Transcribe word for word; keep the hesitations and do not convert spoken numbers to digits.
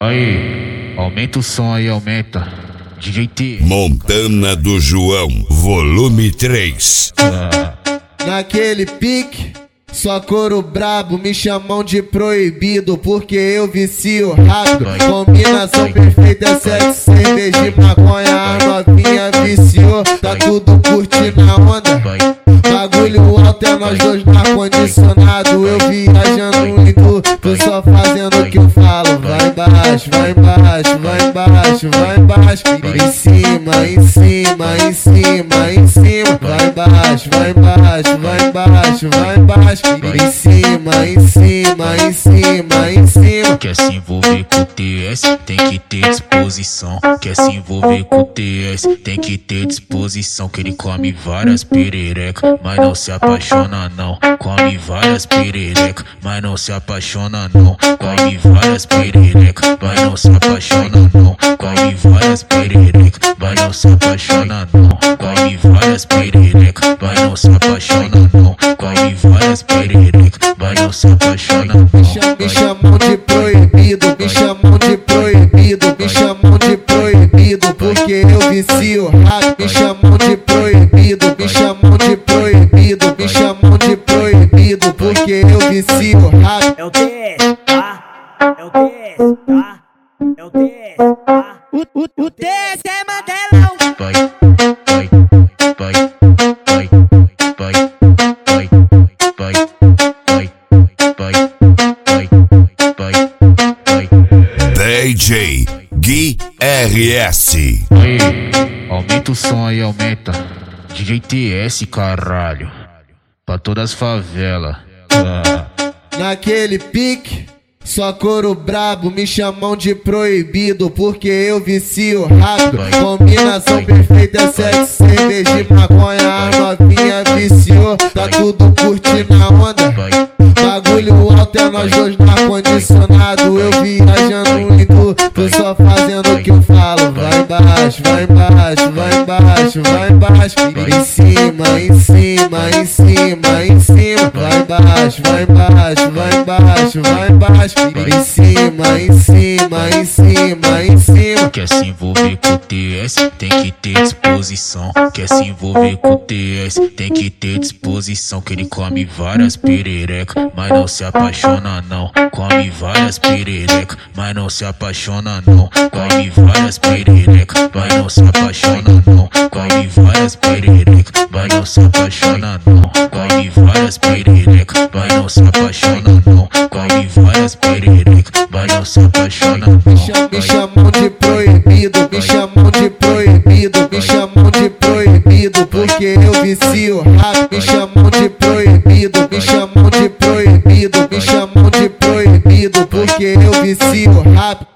Aí, aumenta o som aí, aumenta. D J T. Montana do João, volume três. Ah. Naquele pique, só couro brabo, me chamam de proibido, porque eu vicio rápido. Combinação perfeita é sexo, cerveja e maconha, a novinha viciou. Tá tudo curtindo a onda, bagulho alto é nós dois no ar-condicionado. Eu viajando e tu, tu só fazendo o que eu falo. Vai embaixo, vai embaixo, vai embaixo, vai embaixo. Em cima, em cima, em cima, em cima. Vai embaixo, vai embaixo, vai embaixo, vai embaixo. Em cima, em cima, em cima, em cima. Quer se envolver com o T S, tem que ter disposição. Quer se envolver com o T S, tem que ter disposição. Que ele come várias pererecas, mas não se apaixona não. Come várias pererecas, mas não se apaixona não. Come várias pererecas, mas não se apaixona não. Come várias pererecas, mas não se apaixona não. Come várias pererecas, mas não se apaixona não. Come várias pererecas, mas não se apaixona não. Me chamam de proibido, me chamam de proibido, me chamam de proibido, porque eu vicio rápido. Me chamam de proibido, me chamam de proibido, me chamam de proibido, porque eu vicio rápido. É o T S, tá? É o T S, tá? É o T S, tá? O, o, o T S é Mandelão. Vai, vai, vai, vai, vai, vai, vai, vai, vai, vai, vai. D J Gui R S. Aí, aumenta o som aí, aumenta. D J T S, caralho. Pra todas as favelas. Ah. Naquele pique, só couro brabo, me chamam de proibido, porque eu vicio rápido. Combinação perfeita é sexo, cerveja e maconha, a novinha viciou. Tá tudo curtindo a onda, bagulho alto é nós dois no ar-condicionado. Eu viajando e tu, tu só fazendo o que eu falo. Vai embaixo, vai embaixo, vai embaixo, vai embaixo. Em cima, em cima, em cima, em cima. Vai embaixo, vai embaixo, vai embaixo, vai embaixo. Em cima, em cima, em cima, em cima. Quer se envolver com o T S, tem que ter disposição. Quer se envolver com o T S, tem que ter disposição. Que ele come várias pererecas, mas não se apaixona não. Come várias pererecas, mas não se apaixona não. Come várias pererecas, mas não se apaixona não. Come várias pererecas, mas não se apaixona não. Come várias pererecas, mas não se apaixona não. Come várias pererecas, mas não se apaixona não. Me chamam de proibido, me chamam de proibido, me chamam de proibido, porque eu vicio rápido. Me chamam de proibido, me chamam de proibido, me chamam de proibido, porque eu vicio rápido.